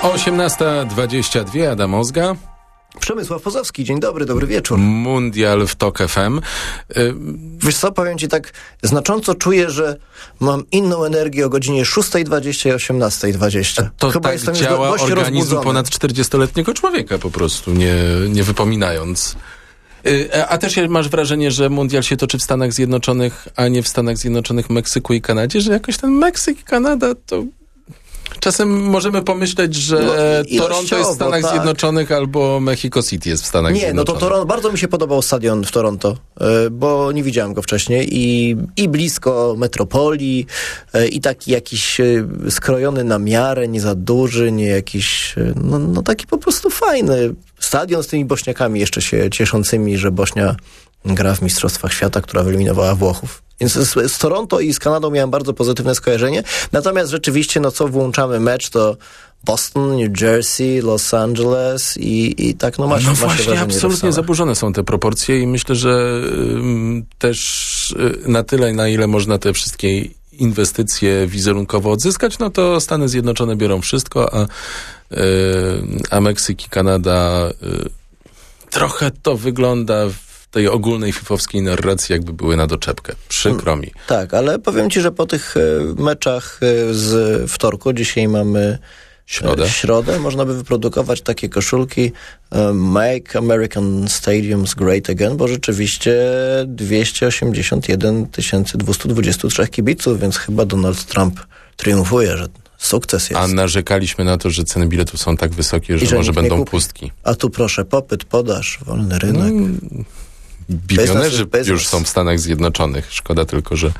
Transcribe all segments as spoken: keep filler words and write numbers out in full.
osiemnasta dwadzieścia dwa, Adam Ozga. Przemysław Pozowski, dzień dobry, dobry wieczór. Mundial w Tok F M. Y- Wiesz co, powiem ci tak, znacząco czuję, że mam inną energię o godzinie szósta dwadzieścia i osiemnasta dwadzieścia. To Chyba tak jestem działa dość organizm rozbudzony. ponad czterdziestoletniego człowieka po prostu, nie, nie wypominając. Y- a też masz wrażenie, że mundial się toczy w Stanach Zjednoczonych, a nie w Stanach Zjednoczonych, Meksyku i Kanadzie, że jakoś ten Meksyk i Kanada to... Czasem możemy pomyśleć, że no, Toronto jest w Stanach tak. Zjednoczonych albo Mexico City jest w Stanach nie, Zjednoczonych. Nie, no to Toronto, bardzo mi się podobał stadion w Toronto, bo nie widziałem go wcześniej i, i blisko metropolii i taki jakiś skrojony na miarę, nie za duży, nie jakiś, no, no taki po prostu fajny stadion z tymi Bośniakami jeszcze się cieszącymi, że Bośnia gra w Mistrzostwach Świata, która wyeliminowała Włochów. Więc z, z Toronto i z Kanadą miałem bardzo pozytywne skojarzenie. Natomiast rzeczywiście, no co włączamy mecz, to Boston, New Jersey, Los Angeles i, i tak no ma się No ma się właśnie, absolutnie zaburzone są te proporcje i myślę, że ym, też y, na tyle, na ile można te wszystkie inwestycje wizerunkowo odzyskać, no to Stany Zjednoczone biorą wszystko, a, y, a Meksyk i Kanada y, trochę to wygląda w tej ogólnej fifowskiej narracji, jakby były na doczepkę. Przykro mi. Tak, ale powiem ci, że po tych meczach z wtorku, dzisiaj mamy środę, środę można by wyprodukować takie koszulki Make American Stadiums Great Again, bo rzeczywiście dwieście osiemdziesiąt jeden tysięcy dwieście dwadzieścia trzy kibiców, więc chyba Donald Trump triumfuje, że sukces jest. A narzekaliśmy na to, że ceny biletów są tak wysokie, że, że może będą pustki. A tu proszę, popyt, podaż, wolny rynek. Hmm. Bilionerzy business, już są w Stanach Zjednoczonych. Szkoda tylko, że,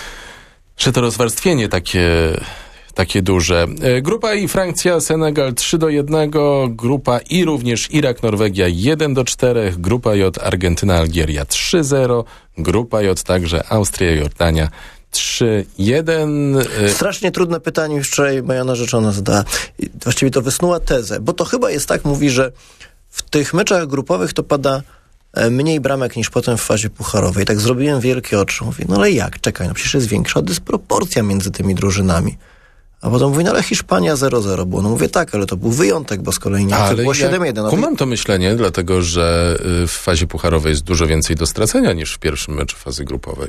że to rozwarstwienie takie, takie duże. Grupa I Francja, Senegal trzy do jednego, grupa I również Irak, Norwegia jeden do czterech, grupa J Argentyna, Algieria trzy zero, grupa J także Austria, Jordania trzy jeden. Strasznie trudne pytanie już wczoraj moja narzeczona zadała. Właściwie to wysnuła tezę, bo to chyba jest tak, mówi, że w tych meczach grupowych to pada mniej bramek niż potem w fazie pucharowej. Tak zrobiłem wielkie oczy. Mówię, no ale jak? Czekaj, no przecież jest większa dysproporcja między tymi drużynami. A potem mówi, no ale Hiszpania zero zero było. No mówię, tak, ale to był wyjątek, bo z kolei nie to było siedem jeden. No kumam to myślenie, dlatego że w fazie pucharowej jest dużo więcej do stracenia niż w pierwszym meczu fazy grupowej.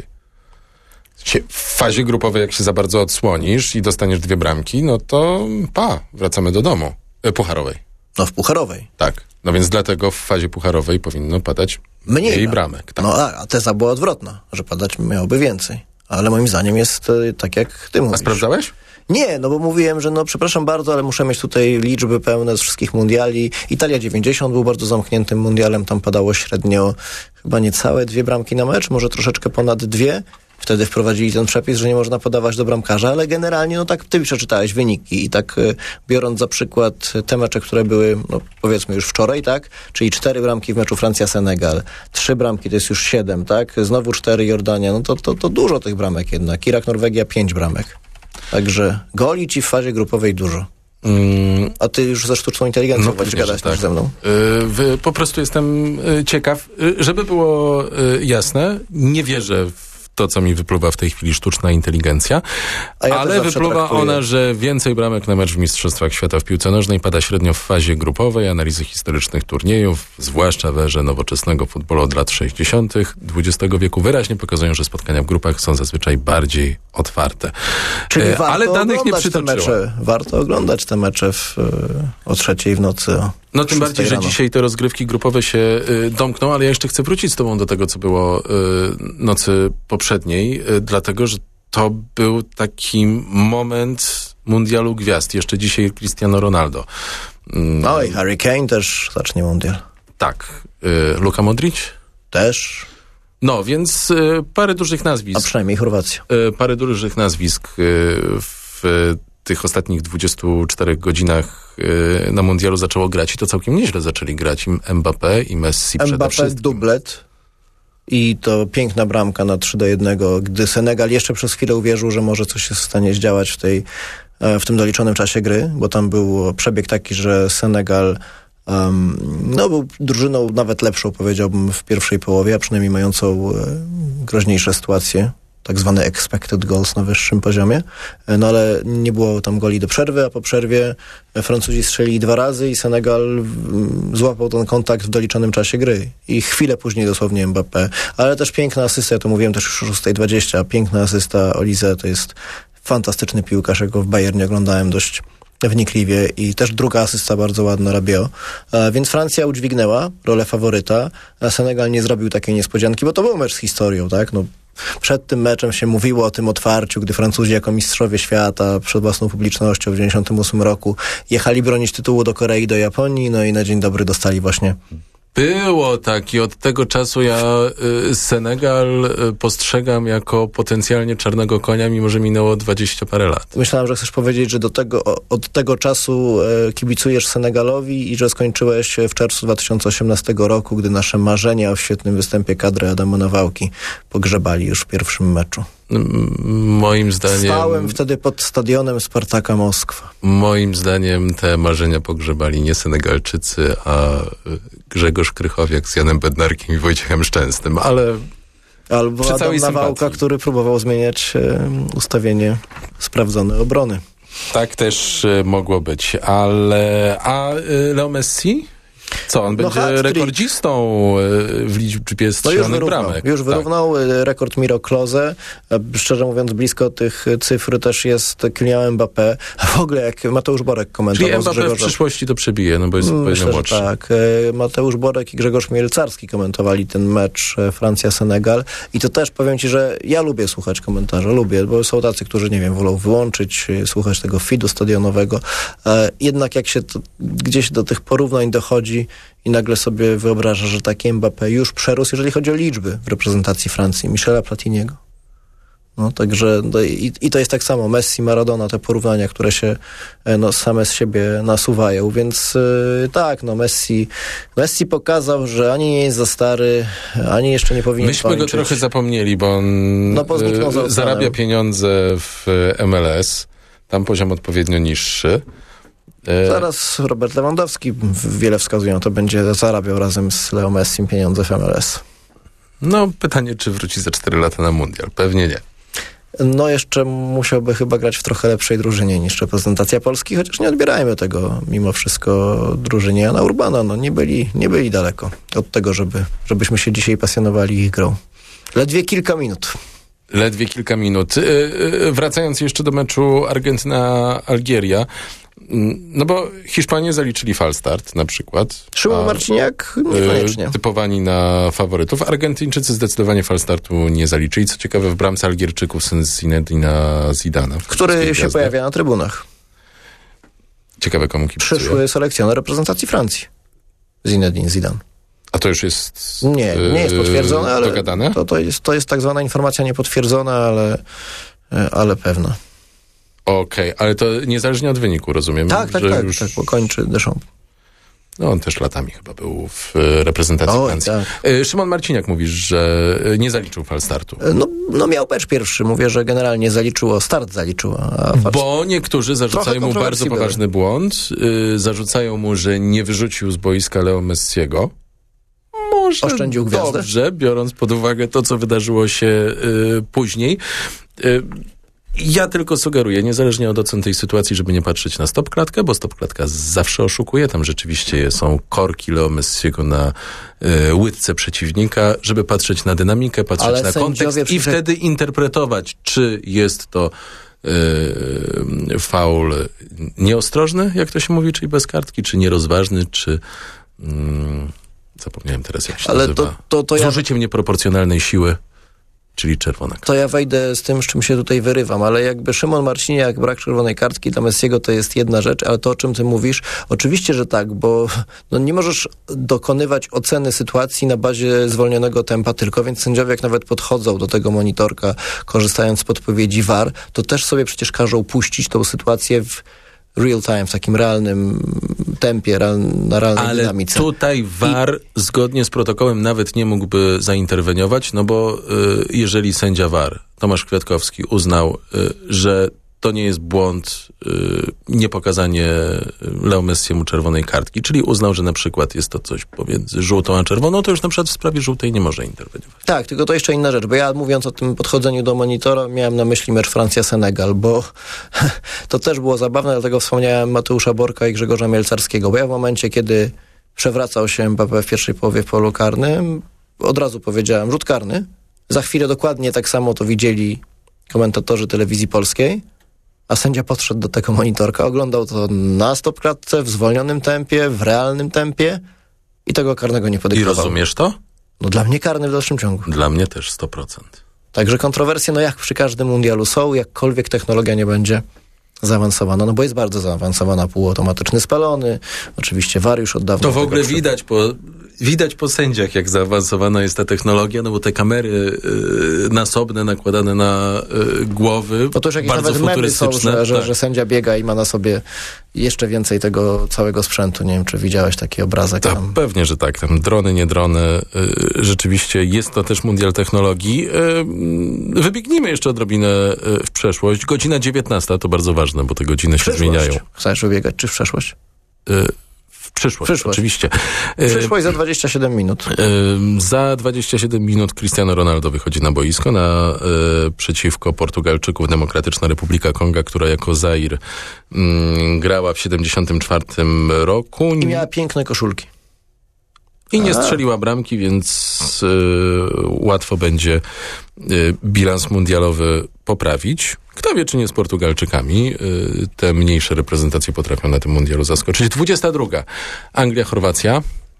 W fazie grupowej, jak się za bardzo odsłonisz i dostaniesz dwie bramki, no to pa, wracamy do domu. E, pucharowej. No w pucharowej. Tak. No więc dlatego w fazie pucharowej powinno padać mniej, mniej bramek. Tak. No a, a teza była odwrotna, że padać miałoby więcej. Ale moim zdaniem jest tak, jak ty mówisz. A sprawdzałeś? Nie, no bo mówiłem, że no przepraszam bardzo, ale muszę mieć tutaj liczby pełne z wszystkich mundiali. Italia dziewięćdziesiąt był bardzo zamkniętym mundialem, tam padało średnio chyba niecałe dwie bramki na mecz, może troszeczkę ponad dwie. Wtedy wprowadzili ten przepis, że nie można podawać do bramkarza, ale generalnie, no tak ty przeczytałeś wyniki i tak y, biorąc za przykład te mecze, które były, no powiedzmy już wczoraj, tak? Czyli cztery bramki w meczu Francja-Senegal, trzy bramki to jest już siedem, tak? Znowu cztery Jordania, no to, to, to dużo tych bramek jednak. Irak, Norwegia, pięć bramek. Także goli ci w fazie grupowej dużo. Mm. A ty już ze sztuczną inteligencją no, będziesz gadać tak. ze mną. Yy, po prostu jestem yy, ciekaw. Yy, żeby było yy, jasne, nie wierzę w to, co mi wypluwa w tej chwili sztuczna inteligencja, ja ale wypluwa traktuję. ona, że więcej bramek na mecz w Mistrzostwach Świata w piłce nożnej pada średnio w fazie grupowej. Analizy historycznych turniejów, zwłaszcza w erze nowoczesnego futbolu od lat sześćdziesiątych dwudziestego wieku, wyraźnie pokazują, że spotkania w grupach są zazwyczaj bardziej otwarte. Czyli e, warto ale danych nie te mecze, warto oglądać te mecze w, o trzeciej w nocy. O no tym bardziej, rano. że dzisiaj te rozgrywki grupowe się y, domkną, ale ja jeszcze chcę wrócić z tobą do tego, co było y, nocy poprzedniej, y, dlatego, że to był taki moment mundialu gwiazd. Jeszcze dzisiaj Cristiano Ronaldo. No i Harry Kane też zacznie mundial. Tak. Y, Luka Modric? Też. No, więc y, parę dużych nazwisk. A przynajmniej Chorwacja. Y, parę dużych nazwisk y, w tych ostatnich dwudziestu czterech godzinach y, na mundialu zaczęło grać i to całkiem nieźle zaczęli grać. I Mbappé i Messi przede Mbappé wszystkim. dublet i to piękna bramka na trzy do jednego, gdy Senegal jeszcze przez chwilę uwierzył, że może coś się stanie zdziałać w tej, w tym doliczonym czasie gry, bo tam był przebieg taki, że Senegal um, no, był drużyną nawet lepszą, powiedziałbym, w pierwszej połowie, a przynajmniej mającą e, groźniejsze sytuacje. tak zwany expected goals na wyższym poziomie, no ale nie było tam goli do przerwy, a po przerwie Francuzi strzelili dwa razy i Senegal złapał ten kontakt w doliczonym czasie gry. I chwilę później dosłownie Mbappé. Ale też piękna asysta, ja to mówiłem też już o szósta dwadzieścia, piękna asysta Olise, to jest fantastyczny piłkarz, jak go w Bayernie oglądałem dość wnikliwie i też druga asysta bardzo ładna Rabiot. E, więc Francja udźwignęła rolę faworyta, a Senegal nie zrobił takiej niespodzianki, bo to był mecz z historią, tak? No, przed tym meczem się mówiło o tym otwarciu, gdy Francuzi jako mistrzowie świata przed własną publicznością w dziewięćdziesiątym ósmym roku jechali bronić tytułu do Korei, do Japonii, no i na dzień dobry dostali właśnie. Było tak i od tego czasu ja y, Senegal y, postrzegam jako potencjalnie czarnego konia, mimo że minęło dwadzieścia parę lat. Myślałem, że chcesz powiedzieć, że do tego, od tego czasu e, kibicujesz Senegalowi i że skończyłeś w czerwcu dwa tysiące osiemnastego roku, gdy nasze marzenia o świetnym występie kadry Adama Nawałki pogrzebali już w pierwszym meczu. Moim zdaniem... Stałem wtedy pod stadionem Spartaka Moskwa. Moim zdaniem te marzenia pogrzebali nie Senegalczycy, a Grzegorz Krychowiak z Janem Bednarkiem i Wojciechem Szczęsnym, ale albo przy całej Adam Nawałka, sympatii, który próbował zmieniać e, ustawienie sprawdzonej obrony. Tak też e, mogło być, ale... A e, Leo Messi? Co, on będzie no, rekordzistą w liczbie strzelonych no bramek. Już wyrównał tak. rekord Miro Klose. Szczerze mówiąc, blisko tych cyfr też jest Kylian Mbappé. A w ogóle jak Mateusz Borek komentował Czyli z Mbappé Grzegorzem. w przyszłości to przebije, no bo jest Myślę, młodszy. Że tak. Mateusz Borek i Grzegorz Mielcarski komentowali ten mecz Francja-Senegal i to też powiem ci, że ja lubię słuchać komentarzy, lubię, bo są tacy, którzy, nie wiem, wolą wyłączyć, słuchać tego feedu stadionowego. Jednak jak się to, gdzieś do tych porównań dochodzi i nagle sobie wyobraża, że taki Mbappé już przerósł, jeżeli chodzi o liczby w reprezentacji Francji, Michela Platiniego. No, także no, i, i to jest tak samo Messi, Maradona, te porównania, które się no, same z siebie nasuwają, więc yy, tak, no Messi Messi pokazał, że ani nie jest za stary, ani jeszcze nie powinien Myśmy kończyć. go trochę zapomnieli, bo on no, yy, zarabia pieniądze w M L S, tam poziom odpowiednio niższy. Zaraz Robert Lewandowski, wiele wskazują, to będzie zarabiał razem z Leo Messim pieniądze w M L S. No, pytanie, czy wróci za cztery lata na mundial? Pewnie nie. No, jeszcze musiałby chyba grać w trochę lepszej drużynie niż reprezentacja Polski, chociaż nie odbierajmy tego mimo wszystko drużynie Jana Urbana. No, nie byli, nie byli daleko od tego, żeby, żebyśmy się dzisiaj pasjonowali ich grą. Ledwie kilka minut. Ledwie kilka minut. Yy, wracając jeszcze do meczu Argentyna-Algieria, no bo Hiszpanie zaliczyli falstart na przykład. Szymon Marciniak niekoniecznie. Typowani na faworytów. Argentyńczycy zdecydowanie falstartu nie zaliczyli. Co ciekawe, w bramce Algierczyków syn Zinedina Zidana. Który się pojawia na trybunach. Ciekawe, komu kibicuje. Przyszły selekcjoner reprezentacji Francji. Zinedine Zidane. A to już jest Nie, nie jest potwierdzone, ale dogadane? To, to, jest, to jest tak zwana informacja niepotwierdzona, ale, ale pewna. Okej, okay, ale to niezależnie od wyniku, rozumiem? Tak, tak, że tak, już... tak, bo kończy Deschamps. No on też latami chyba był w reprezentacji Oj, Francji. Tak. Szymon Marciniak mówisz, że nie zaliczył falstartu. No, no miał mecz pierwszy. Mówię, że generalnie zaliczyło, start zaliczyło. A fal... Bo niektórzy zarzucają mu bardzo poważny były. błąd. Yy, zarzucają mu, że nie wyrzucił z boiska Leo Messiego. Może oszczędził gwiazdę? Dobrze, biorąc pod uwagę to, co wydarzyło się yy, później. Yy, Ja tylko sugeruję, niezależnie od ocen tej sytuacji, żeby nie patrzeć na stopklatkę, bo stopklatka zawsze oszukuje. Tam rzeczywiście są korki Leo Messiego na y, łydce przeciwnika, żeby patrzeć na dynamikę, patrzeć Ale na kontekst i wtedy interpretować, czy jest to y, faul nieostrożny, jak to się mówi, czyli bez kartki, czy nierozważny, czy... Y, zapomniałem teraz, jak się Ale nazywa. To, to, to Z ja... użyciem nieproporcjonalnej siły. Czyli czerwona kartka. To ja wejdę z tym, z czym się tutaj wyrywam, ale jakby Szymon Marciniak, brak czerwonej kartki dla Messiego to jest jedna rzecz, ale to, o czym ty mówisz, oczywiście, że tak, bo no, nie możesz dokonywać oceny sytuacji na bazie zwolnionego tempa tylko, więc sędziowie jak nawet podchodzą do tego monitorka, korzystając z podpowiedzi V A R, to też sobie przecież każą puścić tą sytuację w real time, w takim realnym tempie, real, na realnej Ale dynamice. Ale tutaj V A R I... zgodnie z protokołem nawet nie mógłby zainterweniować, no bo y, jeżeli sędzia V A R, Tomasz Kwiatkowski, uznał, y, że to nie jest błąd yy, niepokazanie Leo Messiemu czerwonej kartki, czyli uznał, że na przykład jest to coś pomiędzy żółtą a czerwoną, to już na przykład w sprawie żółtej nie może interweniować. Tak, tylko to jeszcze inna rzecz, bo ja mówiąc o tym podchodzeniu do monitora miałem na myśli mecz Francja-Senegal, bo to też było zabawne, dlatego wspomniałem Mateusza Borka i Grzegorza Mielcarskiego, bo ja w momencie, kiedy przewracał się Mbappé w pierwszej połowie w polu karnym, od razu powiedziałem rzut karny. Za chwilę dokładnie tak samo to widzieli komentatorzy telewizji polskiej, a sędzia podszedł do tego monitorka, oglądał to na stopklatce, w zwolnionym tempie, w realnym tempie i tego karnego nie podyktował. I rozumiesz to? No dla mnie karny w dalszym ciągu. Dla mnie też sto procent. Także kontrowersje, no jak przy każdym mundialu są, jakkolwiek technologia nie będzie zaawansowana, no bo jest bardzo zaawansowana, półautomatyczny spalony, oczywiście V A R już od dawna... To w ogóle przy... widać po... Widać po sędziach, jak zaawansowana jest ta technologia, no bo te kamery y, nasobne, nakładane na y, głowy, no to już jakieś bardzo nawet futurystyczne. Są, że, że, tak. że sędzia biega i ma na sobie jeszcze więcej tego całego sprzętu. Nie wiem, czy widziałeś taki obrazek. Ta, tam. Pewnie, że tak. Tam drony, nie drony. Y, rzeczywiście jest to też mundial technologii. Y, wybiegnijmy jeszcze odrobinę w przeszłość. Godzina dziewiętnasta to bardzo ważne, bo te godziny się zmieniają. Chcesz wybiegać, czy w przeszłość? Y, Przyszłość, przyszłość, oczywiście. Przyszłość za dwadzieścia siedem minut. Yy, za dwadzieścia siedem minut Cristiano Ronaldo wychodzi na boisko na, yy, przeciwko Portugalczyków. Demokratyczna Republika Konga, która jako Zair yy, grała w siedemdziesiątym czwartym roku. I miała piękne koszulki. I nie strzeliła bramki, więc yy, łatwo będzie yy, bilans mundialowy poprawić. Kto wie, czy nie z Portugalczykami. Yy, te mniejsze reprezentacje potrafią na tym mundialu zaskoczyć. dwudziesta druga. Anglia-Chorwacja.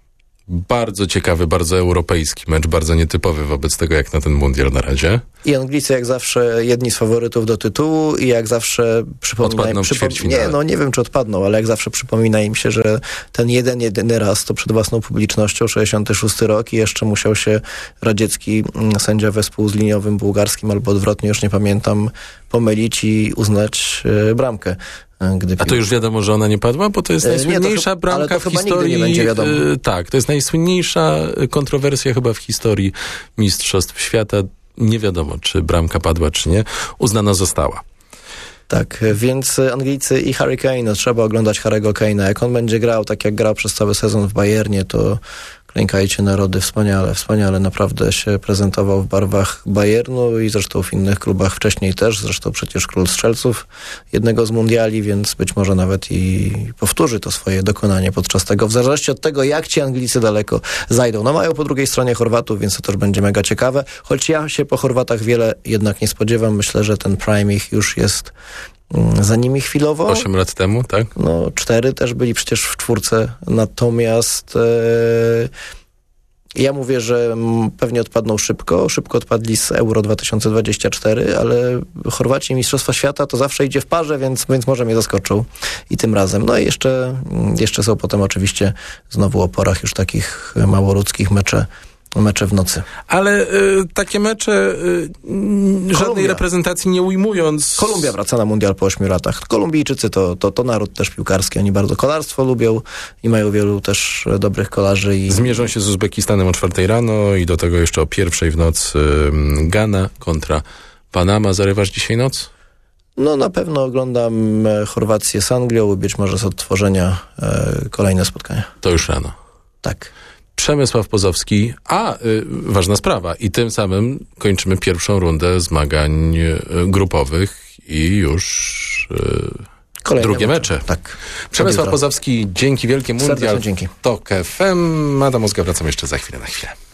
Bardzo ciekawy, bardzo europejski mecz, bardzo nietypowy wobec tego, jak na ten mundial na razie. I Anglicy jak zawsze jedni z faworytów do tytułu i jak zawsze przypomina odpadną im... w ćwierćfinale. Nie, no nie wiem, czy odpadną, ale jak zawsze przypomina im się, że ten jeden, jedyny raz to przed własną publicznością, sześćdziesiąty szósty rok i jeszcze musiał się radziecki sędzia wespół z liniowym bułgarskim albo odwrotnie, już nie pamiętam, pomylić i uznać e, bramkę. Gdy A to już wiadomo, że ona nie padła? Bo to jest najsłynniejsza nie, to, bramka to w historii. Nie będzie wiadomo. Yy, tak, to jest najsłynniejsza kontrowersja chyba w historii Mistrzostw Świata. Nie wiadomo, czy bramka padła, czy nie. Uznana została. Tak, więc Anglicy i Harry Kane, no, trzeba oglądać Harry'ego Kane'a. Jak on będzie grał tak, jak grał przez cały sezon w Bayernie, to klękajcie narody, wspaniale, wspaniale naprawdę się prezentował w barwach Bayernu i zresztą w innych klubach wcześniej też, zresztą przecież król strzelców jednego z mundiali, więc być może nawet i powtórzy to swoje dokonanie podczas tego, w zależności od tego, jak ci Anglicy daleko zajdą. No mają po drugiej stronie Chorwatów, więc to też będzie mega ciekawe, choć ja się po Chorwatach wiele jednak nie spodziewam. Myślę, że ten prime ich już jest za nimi chwilowo. Osiem lat temu, tak? No, cztery też byli przecież w czwórce. Natomiast e, ja mówię, że m, pewnie odpadną szybko. Szybko odpadli z Euro dwa tysiące dwudziestego czwartego, ale Chorwaci i Mistrzostwa Świata to zawsze idzie w parze, więc, więc może mnie zaskoczą i tym razem. No i jeszcze, jeszcze są potem oczywiście znowu o porach już takich małoludzkich mecze. Mecze w nocy. Ale y, takie mecze y, żadnej reprezentacji nie ujmując... Kolumbia wraca na mundial po ośmiu latach. Kolumbijczycy to, to, to naród też piłkarski. Oni bardzo kolarstwo lubią i mają wielu też dobrych kolarzy. I... Zmierzą się z Uzbekistanem o czwartej rano i do tego jeszcze o pierwszej w nocy y, Gana kontra Panama. Zarywasz dzisiaj noc? No na pewno oglądam Chorwację z Anglią, być może z odtworzenia e, kolejne spotkania. To już rano. Tak. Przemysław Pozowski, a y, ważna sprawa, i tym samym kończymy pierwszą rundę zmagań y, grupowych i już y, drugie mecze. mecze. Tak. Przemysław Pozowski, dzięki wielkie. Mundial dzięki. Tok F M. Adam Mózga, wracam jeszcze za chwilę na chwilę.